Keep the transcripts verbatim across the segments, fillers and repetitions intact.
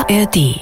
A R D.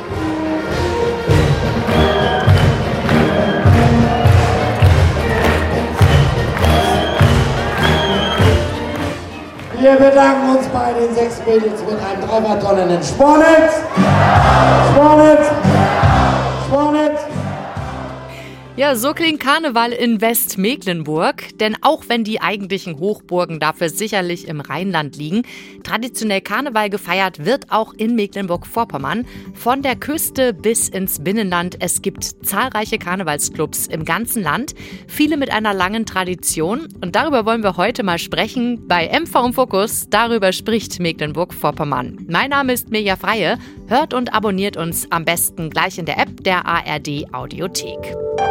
Wir bedanken uns bei den sechs Mädels mit einem dreifachtonnenen Spornitz. Spornitz. Spornitz. Ja, so klingt Karneval in Westmecklenburg, denn auch wenn die eigentlichen Hochburgen dafür sicherlich im Rheinland liegen, traditionell Karneval gefeiert wird auch in Mecklenburg-Vorpommern, von der Küste bis ins Binnenland. Es gibt zahlreiche Karnevalsclubs im ganzen Land, viele mit einer langen Tradition, und darüber wollen wir heute mal sprechen bei M V im Fokus. Darüber spricht Mecklenburg-Vorpommern. Mein Name ist Mirja Freie, hört und abonniert uns am besten gleich in der App der A R D Audiothek.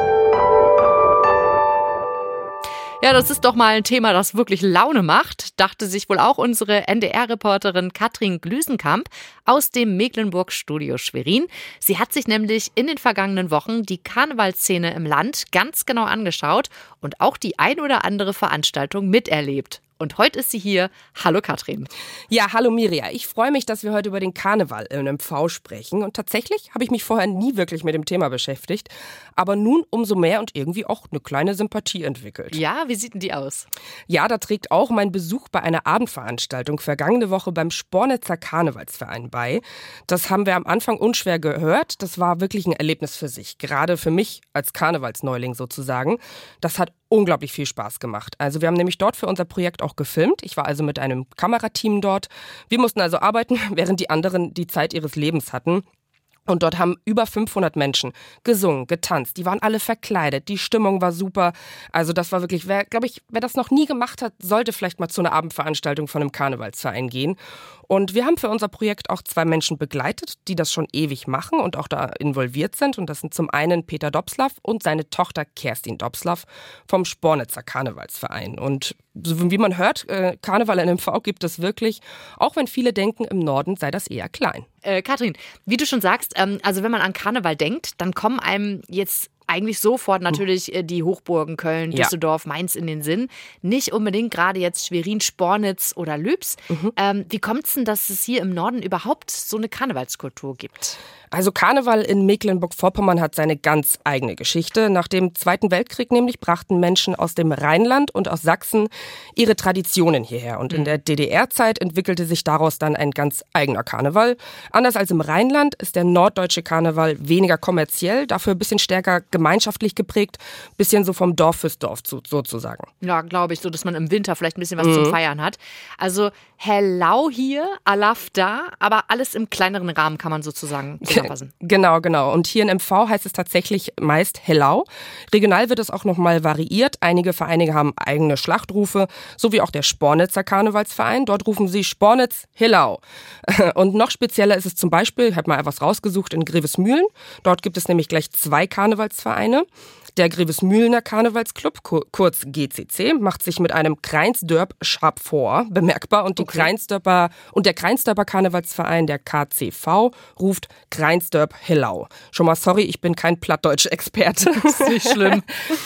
Ja, das ist doch mal ein Thema, das wirklich Laune macht, dachte sich wohl auch unsere N D R-Reporterin Katrin Glüsenkamp aus dem Mecklenburg-Studio Schwerin. Sie hat sich nämlich in den vergangenen Wochen die Karnevalsszene im Land ganz genau angeschaut und auch die ein oder andere Veranstaltung miterlebt. Und heute ist sie hier. Hallo Katrin. Ja, hallo Mirja. Ich freue mich, dass wir heute über den Karneval im M V sprechen. Und tatsächlich habe ich mich vorher nie wirklich mit dem Thema beschäftigt. Aber nun umso mehr und irgendwie auch eine kleine Sympathie entwickelt. Ja, wie sieht denn die aus? Ja, da trägt auch mein Besuch bei einer Abendveranstaltung vergangene Woche beim Spornitzer Karnevalsverein bei. Das haben wir am Anfang unschwer gehört. Das war wirklich ein Erlebnis für sich. Gerade für mich als Karnevalsneuling sozusagen. Das hat unglaublich viel Spaß gemacht. Also wir haben nämlich dort für unser Projekt auch gefilmt. Ich war also mit einem Kamerateam dort. Wir mussten also arbeiten, während die anderen die Zeit ihres Lebens hatten. Und dort haben über fünfhundert Menschen gesungen, getanzt. Die waren alle verkleidet. Die Stimmung war super. Also das war wirklich, wer, glaube ich, wer das noch nie gemacht hat, sollte vielleicht mal zu einer Abendveranstaltung von einem Karnevalsverein gehen. Und wir haben für unser Projekt auch zwei Menschen begleitet, die das schon ewig machen und auch da involviert sind. Und das sind zum einen Peter Dobslav und seine Tochter Kerstin Dobslav vom Spornitzer Karnevalsverein. Und so wie man hört, Karneval in M V gibt es wirklich, auch wenn viele denken, im Norden sei das eher klein. Äh, Katrin, wie du schon sagst, ähm, also wenn man an Karneval denkt, dann kommen einem jetzt eigentlich sofort natürlich äh, die Hochburgen Köln, Düsseldorf, ja. Mainz in den Sinn. Nicht unbedingt gerade jetzt Schwerin, Spornitz oder Lübs. Mhm. Ähm, wie kommt es denn, dass es hier im Norden überhaupt so eine Karnevalskultur gibt? Also Karneval in Mecklenburg-Vorpommern hat seine ganz eigene Geschichte. Nach dem Zweiten Weltkrieg nämlich brachten Menschen aus dem Rheinland und aus Sachsen ihre Traditionen hierher. Und in der D D R-Zeit entwickelte sich daraus dann ein ganz eigener Karneval. Anders als im Rheinland ist der norddeutsche Karneval weniger kommerziell, dafür ein bisschen stärker gemeinschaftlich geprägt, bisschen so vom Dorf fürs Dorf sozusagen. Ja, glaube ich, so, dass man im Winter vielleicht ein bisschen was mhm. zum Feiern hat. Also Hellau hier, Alaf da, aber alles im kleineren Rahmen kann man sozusagen zusammenfassen. Genau, genau. Und hier in M V heißt es tatsächlich meist Hellau. Regional wird es auch nochmal variiert. Einige Vereine haben eigene Schlachtrufe, so wie auch der Spornitzer Karnevalsverein. Dort rufen sie Spornitz Hellau. Und noch spezieller ist es zum Beispiel, ich habe mal etwas rausgesucht, in Grevesmühlen. Dort gibt es nämlich gleich zwei Karnevalsvereine. Der Grevesmühlener Karnevalsclub, kurz G C C, macht sich mit einem Kreinsdörp Schab vor, bemerkbar. Und, die okay. Kreinsdörper, und der Kreinsdörper Karnevalsverein, der K C V, ruft Kreinsdörp Hellau. Schon mal sorry, ich bin kein Plattdeutsch-Experte. Das ist nicht schlimm.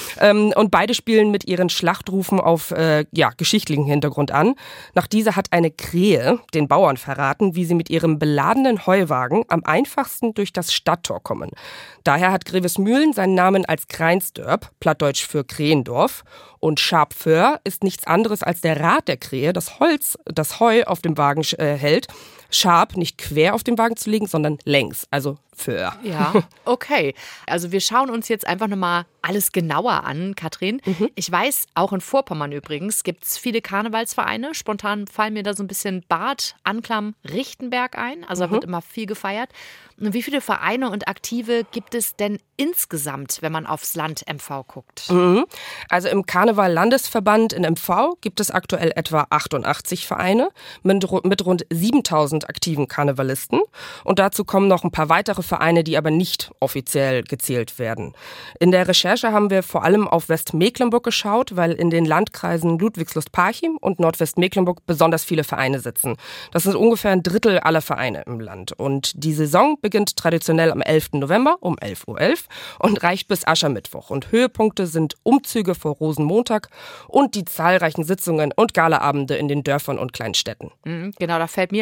Und beide spielen mit ihren Schlachtrufen auf äh, ja, geschichtlichen Hintergrund an. Nach dieser hat eine Krähe den Bauern verraten, wie sie mit ihrem beladenen Heuwagen am einfachsten durch das Stadttor kommen. Daher hat Grevesmühlen seinen Namen als Kreinsdörp, plattdeutsch für Krähendorf. Und Schabföhr ist nichts anderes als der Rad der Krähe, das Holz, das Heu auf dem Wagen äh, hält. Schab nicht quer auf den Wagen zu legen, sondern längs, also Föhr. Ja, okay. Also wir schauen uns jetzt einfach nochmal alles genauer an, Katrin. Mhm. Ich weiß, auch in Vorpommern übrigens gibt es viele Karnevalsvereine. Spontan fallen mir da so ein bisschen Bad, Anklam, Richtenberg ein. Also da mhm. wird immer viel gefeiert. Und wie viele Vereine und Aktive gibt es denn insgesamt, wenn man aufs Land M V guckt? Mhm. Also im Karneval-Landesverband in M V gibt es aktuell etwa achtundachtzig Vereine mit, mit rund siebentausend aktiven Karnevalisten. Und dazu kommen noch ein paar weitere Vereine, die aber nicht offiziell gezählt werden. In der Recherche haben wir vor allem auf Westmecklenburg geschaut, weil in den Landkreisen Ludwigslust-Parchim und Nordwestmecklenburg besonders viele Vereine sitzen. Das sind ungefähr ein Drittel aller Vereine im Land. Und die Saison beginnt traditionell am elften November um elf Uhr elf und reicht bis Aschermittwoch. Und Höhepunkte sind Umzüge vor Rosenmontag und die zahlreichen Sitzungen und Galaabende in den Dörfern und Kleinstädten. Mhm, genau, da fällt mir halt zum Beispiel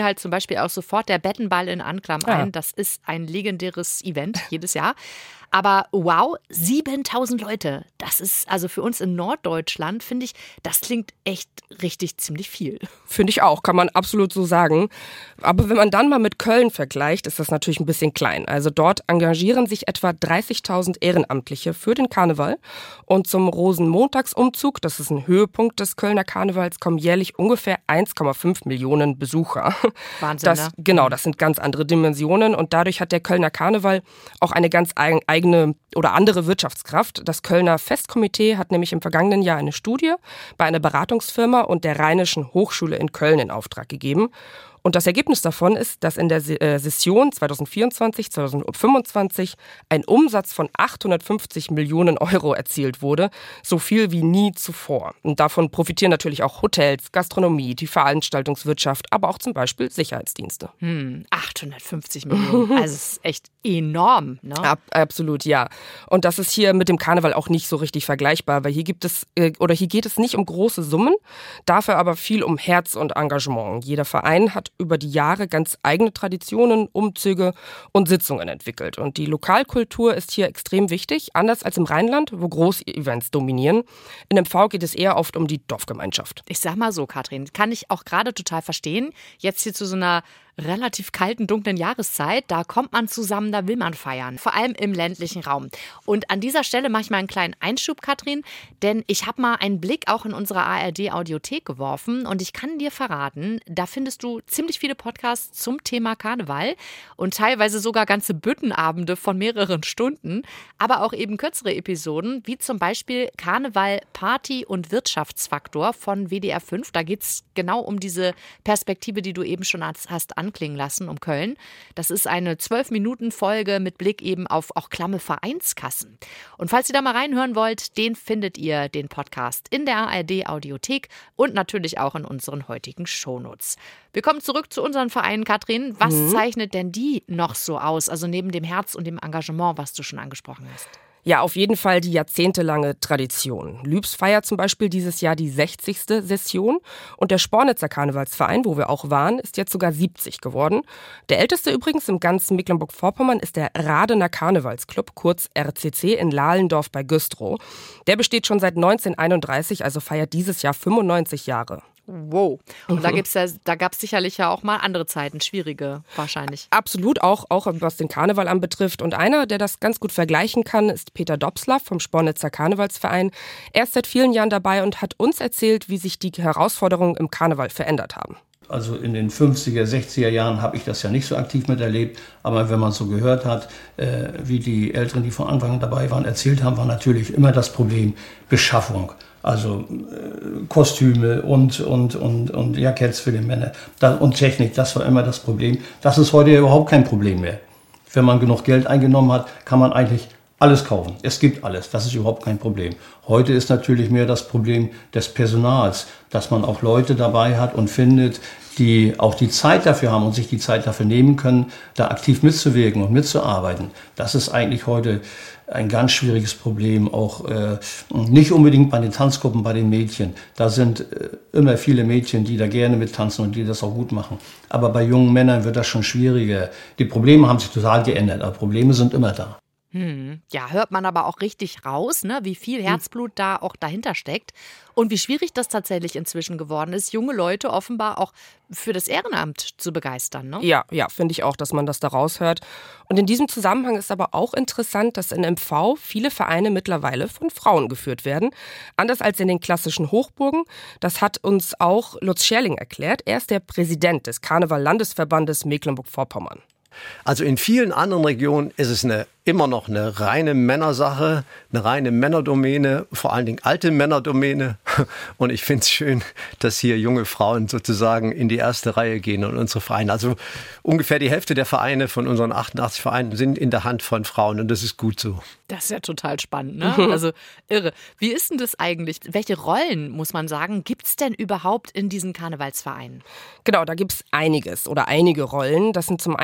Beispiel auch sofort der Bettenball in Anklam Ja. ein. Das ist ein legendäres Event jedes Jahr. Aber wow, siebentausend Leute, das ist also für uns in Norddeutschland, finde ich, das klingt echt richtig ziemlich viel. Finde ich auch, kann man absolut so sagen. Aber wenn man dann mal mit Köln vergleicht, ist das natürlich ein bisschen klein. Also dort engagieren sich etwa dreißigtausend Ehrenamtliche für den Karneval. Und zum Rosenmontagsumzug, das ist ein Höhepunkt des Kölner Karnevals, kommen jährlich ungefähr eins Komma fünf Millionen Besucher. Wahnsinn, das, ne? Genau, das sind ganz andere Dimensionen. Und dadurch hat der Kölner Karneval auch eine ganz eigene eigene oder andere Wirtschaftskraft. Das Kölner Festkomitee hat nämlich im vergangenen Jahr eine Studie bei einer Beratungsfirma und der Rheinischen Hochschule in Köln in Auftrag gegeben. Und das Ergebnis davon ist, dass in der Session zwanzig vierundzwanzig zwanzig fünfundzwanzig ein Umsatz von achthundertfünfzig Millionen Euro erzielt wurde, so viel wie nie zuvor. Und davon profitieren natürlich auch Hotels, Gastronomie, die Veranstaltungswirtschaft, aber auch zum Beispiel Sicherheitsdienste. Hm, achthundertfünfzig Millionen, also es ist echt enorm, ne? Ab, absolut, ja. Und das ist hier mit dem Karneval auch nicht so richtig vergleichbar, weil hier gibt es äh, oder hier geht es nicht um große Summen, dafür aber viel um Herz und Engagement. Jeder Verein hat über die Jahre ganz eigene Traditionen, Umzüge und Sitzungen entwickelt. Und die Lokalkultur ist hier extrem wichtig, anders als im Rheinland, wo Großevents dominieren. In M V geht es eher oft um die Dorfgemeinschaft. Ich sag mal so, Katrin, kann ich auch gerade total verstehen. Jetzt hier zu so einer relativ kalten, dunklen Jahreszeit, da kommt man zusammen, da will man feiern. Vor allem im ländlichen Raum. Und an dieser Stelle mache ich mal einen kleinen Einschub, Katrin, denn ich habe mal einen Blick auch in unsere A R D-Audiothek geworfen und ich kann dir verraten, da findest du ziemlich viele Podcasts zum Thema Karneval und teilweise sogar ganze Büttenabende von mehreren Stunden, aber auch eben kürzere Episoden, wie zum Beispiel Karneval, Party und Wirtschaftsfaktor von W D R fünf. Da geht es genau um diese Perspektive, die du eben schon hast angesprochen. Klingen lassen um Köln. Das ist eine zwölf Minuten Folge mit Blick eben auf auch klamme Vereinskassen. Und falls ihr da mal reinhören wollt, den findet ihr, den Podcast, in der A R D-Audiothek und natürlich auch in unseren heutigen Shownotes. Wir kommen zurück zu unseren Vereinen, Katrin. Was mhm. zeichnet denn die noch so aus? Also neben dem Herz und dem Engagement, was du schon angesprochen hast. Ja, auf jeden Fall die jahrzehntelange Tradition. Lübs feiert zum Beispiel dieses Jahr die sechzigste Session und der Spornitzer Karnevalsverein, wo wir auch waren, ist jetzt sogar siebzig geworden. Der älteste übrigens im ganzen Mecklenburg-Vorpommern ist der Radener Karnevalsclub, kurz R C C, in Lahlendorf bei Güstrow. Der besteht schon seit neunzehnhunderteinunddreißig, also feiert dieses Jahr fünfundneunzig Jahre. Wow. Und mhm. da gibt's ja, da gab es sicherlich ja auch mal andere Zeiten, schwierige wahrscheinlich. Absolut, auch, auch was den Karneval anbetrifft. Und einer, der das ganz gut vergleichen kann, ist Peter Dobslav vom Spornitzer Karnevalsverein. Er ist seit vielen Jahren dabei und hat uns erzählt, wie sich die Herausforderungen im Karneval verändert haben. Also in den fünfziger, sechziger Jahren habe ich das ja nicht so aktiv miterlebt, aber wenn man so gehört hat, äh, wie die Älteren, die von Anfang an dabei waren, erzählt haben, war natürlich immer das Problem Beschaffung. Also äh, Kostüme und, und, und, und Jacketts für die Männer das, und Technik, das war immer das Problem. Das ist heute überhaupt kein Problem mehr. Wenn man genug Geld eingenommen hat, kann man eigentlich alles kaufen. Es gibt alles, das ist überhaupt kein Problem. Heute ist natürlich mehr das Problem des Personals, dass man auch Leute dabei hat und findet, die auch die Zeit dafür haben und sich die Zeit dafür nehmen können, da aktiv mitzuwirken und mitzuarbeiten. Das ist eigentlich heute ein ganz schwieriges Problem, auch äh, nicht unbedingt bei den Tanzgruppen, bei den Mädchen. Da sind äh, immer viele Mädchen, die da gerne mittanzen und die das auch gut machen. Aber bei jungen Männern wird das schon schwieriger. Die Probleme haben sich total geändert, aber Probleme sind immer da. Hm. Ja, hört man aber auch richtig raus, ne, wie viel Herzblut da auch dahinter steckt und wie schwierig das tatsächlich inzwischen geworden ist, junge Leute offenbar auch für das Ehrenamt zu begeistern. Ne? Ja, ja, finde ich auch, dass man das da raushört. Und in diesem Zusammenhang ist aber auch interessant, dass in M V viele Vereine mittlerweile von Frauen geführt werden. Anders als in den klassischen Hochburgen. Das hat uns auch Lutz Scherling erklärt. Er ist der Präsident des Karneval-Landesverbandes Mecklenburg-Vorpommern. Also in vielen anderen Regionen ist es eine, immer noch eine reine Männersache, eine reine Männerdomäne, vor allen Dingen alte Männerdomäne. Und ich finde es schön, dass hier junge Frauen sozusagen in die erste Reihe gehen und unsere Vereine. Also ungefähr die Hälfte der Vereine von unseren achtundachtzig Vereinen sind in der Hand von Frauen und das ist gut so. Das ist ja total spannend, ne? Also irre. Wie ist denn das eigentlich? Welche Rollen, muss man sagen, gibt es denn überhaupt in diesen Karnevalsvereinen? Genau, da gibt es einiges oder einige Rollen. Das sind zum einen die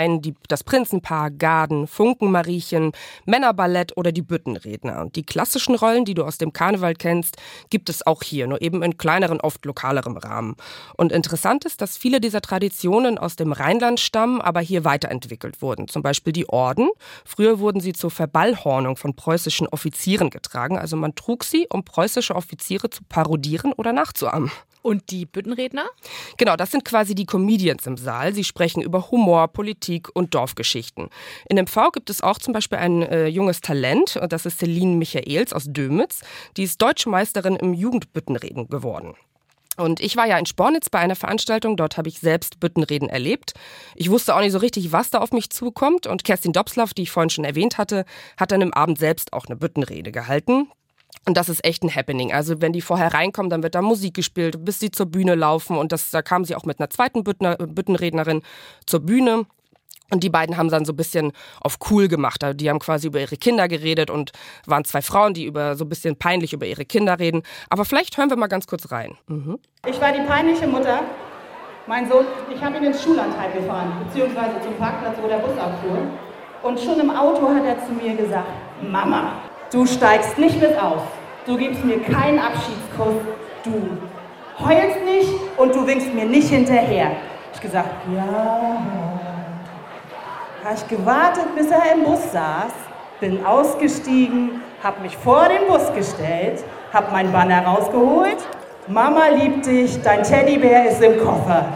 das Prinzenpaar, Garden, Funkenmariechen, Männerballett oder die Büttenredner. Und die klassischen Rollen, die du aus dem Karneval kennst, gibt es auch hier, nur eben in kleineren, oft lokalerem Rahmen. Und interessant ist, dass viele dieser Traditionen aus dem Rheinland stammen, aber hier weiterentwickelt wurden. Zum Beispiel die Orden. Früher wurden sie zur Verballhornung von preußischen Offizieren getragen. Also man trug sie, um preußische Offiziere zu parodieren oder nachzuahmen. Und die Büttenredner? Genau, das sind quasi die Comedians im Saal. Sie sprechen über Humor, Politik und Dorfgeschichten. In M V gibt es auch zum Beispiel ein äh, junges Talent, und das ist Celine Michaels aus Dömitz. Die ist Deutsche Meisterin im Jugendbüttenreden geworden. Und ich war ja in Spornitz bei einer Veranstaltung, dort habe ich selbst Büttenreden erlebt. Ich wusste auch nicht so richtig, was da auf mich zukommt. Und Kerstin Dobslav, die ich vorhin schon erwähnt hatte, hat dann im Abend selbst auch eine Büttenrede gehalten. Und das ist echt ein Happening. Also wenn die vorher reinkommen, dann wird da Musik gespielt, bis sie zur Bühne laufen. Und das, da kam sie auch mit einer zweiten Büttner, Büttenrednerin zur Bühne. Und die beiden haben dann so ein bisschen auf cool gemacht. Die haben quasi über ihre Kinder geredet und waren zwei Frauen, die über so ein bisschen peinlich über ihre Kinder reden. Aber vielleicht hören wir mal ganz kurz rein. Mhm. Ich war die peinliche Mutter. Mein Sohn, ich habe ihn ins Schullandheim gefahren, beziehungsweise zum Parkplatz, wo der Bus abfuhr. Und schon im Auto hat er zu mir gesagt, Mama, du steigst nicht mit aus. Du gibst mir keinen Abschiedskuss. Du heulst nicht und du winkst mir nicht hinterher. Ich gesagt, ja. Habe ich gewartet, bis er im Bus saß, bin ausgestiegen, habe mich vor den Bus gestellt, habe mein Banner rausgeholt. Mama liebt dich, dein Teddybär ist im Koffer.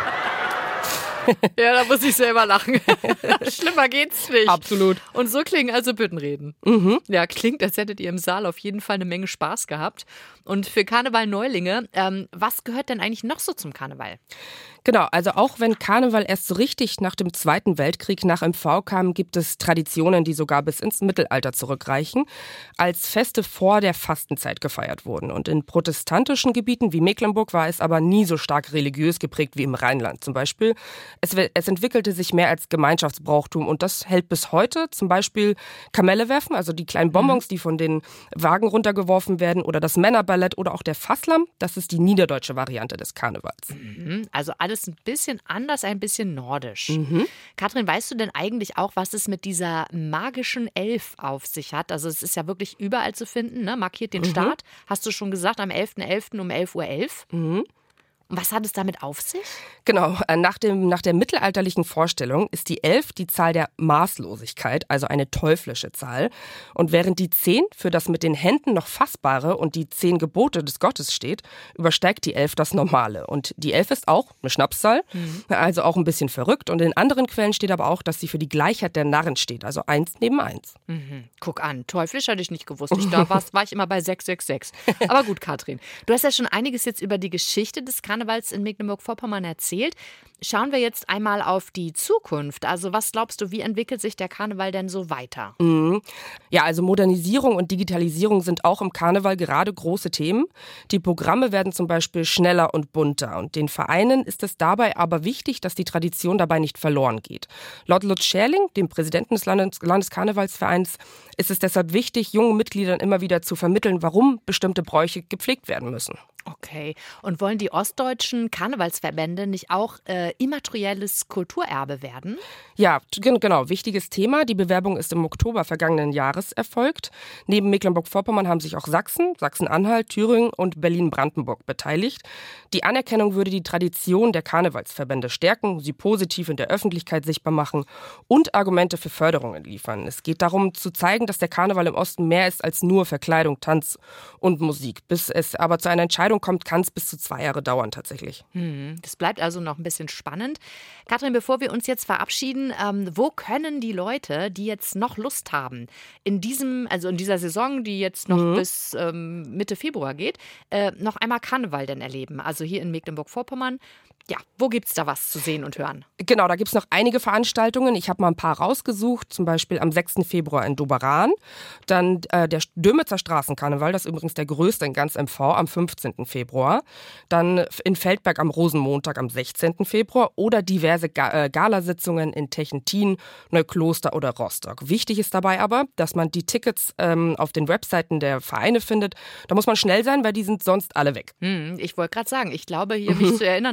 Ja, da muss ich selber lachen. Schlimmer geht's nicht. Absolut. Und so klingen also Büttenreden. Mhm. Ja, klingt, als hättet ihr im Saal auf jeden Fall eine Menge Spaß gehabt. Und für Karneval-Neulinge, ähm, was gehört denn eigentlich noch so zum Karneval? Genau, also auch wenn Karneval erst so richtig nach dem Zweiten Weltkrieg nach M V kam, gibt es Traditionen, die sogar bis ins Mittelalter zurückreichen, als Feste vor der Fastenzeit gefeiert wurden. Und in protestantischen Gebieten wie Mecklenburg war es aber nie so stark religiös geprägt wie im Rheinland zum Beispiel. Es, es entwickelte sich mehr als Gemeinschaftsbrauchtum und das hält bis heute. Zum Beispiel Kamelle werfen, also die kleinen Bonbons, die von den Wagen runtergeworfen werden, oder das Männerballett oder auch der Fasslamm. Das ist die niederdeutsche Variante des Karnevals. Mhm, also alles ein bisschen anders, ein bisschen nordisch. Mhm. Katrin, weißt du denn eigentlich auch, was es mit dieser magischen Elf auf sich hat? Also es ist ja wirklich überall zu finden, ne? Markiert den Mhm. Start. Hast du schon gesagt, am elften elften um elf Uhr elf. Mhm. Und was hat es damit auf sich? Genau, nach, dem, nach der mittelalterlichen Vorstellung ist die Elf die Zahl der Maßlosigkeit, also eine teuflische Zahl. Und während die Zehn für das mit den Händen noch Fassbare und die Zehn Gebote des Gottes steht, übersteigt die Elf das Normale. Und die Elf ist auch eine Schnapszahl, mhm. also auch ein bisschen verrückt. Und in anderen Quellen steht aber auch, dass sie für die Gleichheit der Narren steht, also eins neben eins. Mhm. Guck an, teuflisch hatte ich nicht gewusst. Ich, da war, war ich immer bei sechs sechs sechs. Aber gut, Katrin, du hast ja schon einiges jetzt über die Geschichte des Karnevals in Mecklenburg-Vorpommern erzählt. Schauen wir jetzt einmal auf die Zukunft. Also was glaubst du, wie entwickelt sich der Karneval denn so weiter? Mhm. Ja, also Modernisierung und Digitalisierung sind auch im Karneval gerade große Themen. Die Programme werden zum Beispiel schneller und bunter. Und den Vereinen ist es dabei aber wichtig, dass die Tradition dabei nicht verloren geht. Laut Lutz Scherling, dem Präsidenten des Landes- Landeskarnevalsvereins, ist es deshalb wichtig, jungen Mitgliedern immer wieder zu vermitteln, warum bestimmte Bräuche gepflegt werden müssen. Okay. Und wollen die ostdeutschen Karnevalsverbände nicht auch äh, immaterielles Kulturerbe werden? Ja, genau. Wichtiges Thema. Die Bewerbung ist im Oktober vergangenen Jahres erfolgt. Neben Mecklenburg-Vorpommern haben sich auch Sachsen, Sachsen-Anhalt, Thüringen und Berlin-Brandenburg beteiligt. Die Anerkennung würde die Tradition der Karnevalsverbände stärken, sie positiv in der Öffentlichkeit sichtbar machen und Argumente für Förderungen liefern. Es geht darum zu zeigen, dass der Karneval im Osten mehr ist als nur Verkleidung, Tanz und Musik. Bis es aber zu einer Entscheidung kommt, kann es bis zu zwei Jahre dauern tatsächlich. Hm, das bleibt also noch ein bisschen spannend. Katrin, bevor wir uns jetzt verabschieden, ähm, wo können die Leute, die jetzt noch Lust haben, in diesem, also in dieser Saison, die jetzt noch mhm. bis ähm, Mitte Februar geht, äh, noch einmal Karneval denn erleben? Also hier in Mecklenburg-Vorpommern. Ja, wo gibt es da was zu sehen und hören? Genau, da gibt es noch einige Veranstaltungen. Ich habe mal ein paar rausgesucht, zum Beispiel am sechsten Februar in Doberan. Dann äh, der Dömitzer Straßenkarneval, das ist übrigens der größte in ganz M V, am fünfzehnten Februar. Dann in Feldberg am Rosenmontag am sechzehnten Februar oder diverse Ga- äh, Galasitzungen in Techentin, Neukloster oder Rostock. Wichtig ist dabei aber, dass man die Tickets ähm, auf den Webseiten der Vereine findet. Da muss man schnell sein, weil die sind sonst alle weg. Hm, ich wollte gerade sagen, ich glaube hier mich zu erinnern, dass beim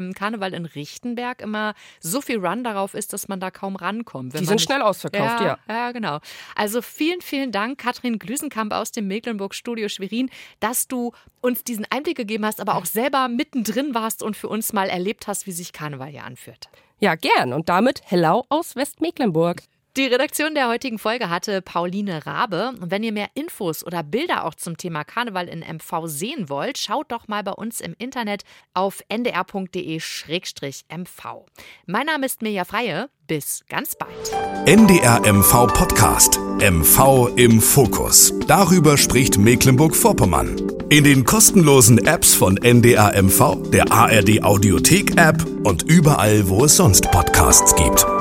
beim Karneval in Richtenberg immer so viel Run darauf ist, dass man da kaum rankommt. Die sind nicht, schnell ausverkauft, ja, ja. Ja, genau. Also vielen, vielen Dank, Katrin Glüsenkamp aus dem Mecklenburg-Studio Schwerin, dass du uns diesen Einblick gegeben hast, aber auch selber mittendrin warst und für uns mal erlebt hast, wie sich Karneval hier anführt. Ja, gern. Und damit hello aus Westmecklenburg. Die Redaktion der heutigen Folge hatte Pauline Rabe. Und wenn ihr mehr Infos oder Bilder auch zum Thema Karneval in M V sehen wollt, schaut doch mal bei uns im Internet auf n d r punkt d e slash m v. Mein Name ist Mirja Freie. Bis ganz bald. N D R M V Podcast. M V im Fokus. Darüber spricht Mecklenburg-Vorpommern. In den kostenlosen Apps von N D R M V, der A R D Audiothek-App und überall, wo es sonst Podcasts gibt.